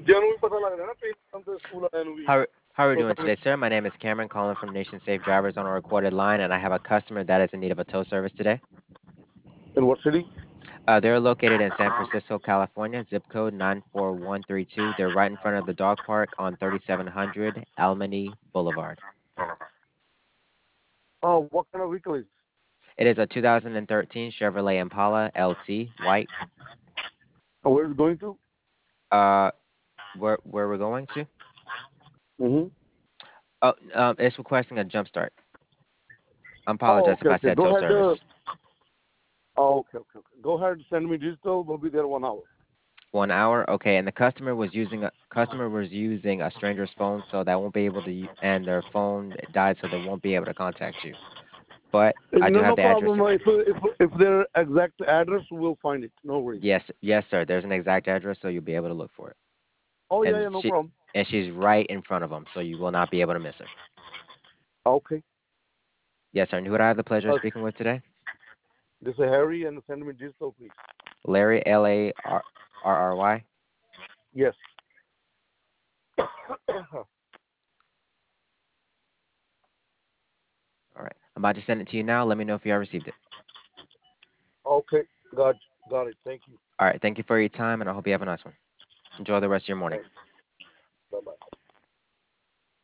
How how are we doing today, sir? My name is Cameron, calling from Nation Safe Drivers on a recorded line, and I have a customer that is in need of a tow service today. In what city? They're located in San Francisco, California, zip code 94132. They're right in front of the dog park on 3700 Almany Boulevard. Oh, what kind of vehicle is? It is a 2013 Chevrolet Impala LT, white. Oh, where is it going to? Uh, where we're going to? Mm-hmm. Oh, it's requesting a jump start. I Oh, apologize okay, if I okay. said Go tow ahead. service. Oh, okay, okay, okay. Go ahead. Send me digital. We'll be there 1 hour. 1 hour, okay. And the customer was using a stranger's phone, so that won't be able to. And their phone died, so they won't be able to contact you. But I do No, have no the address problem. here. If their exact address, we'll find it. No worries. Yes, yes, sir. There's an exact address, so you'll be able to look for it. Oh yeah, And yeah, no she problem. and she's right in front of them, so you will not be able to miss her. Okay. Yes, sir. And who would I have the pleasure of Uh, speaking with today? this is Harry, and send me digital, please. Larry, Larry. Yes. All right. I'm about to send it to you now. Let me know if you have received it. Okay. Got it. Thank you. All right. Thank you for your time, and I hope you have a nice one. Enjoy the rest of your morning. Thanks.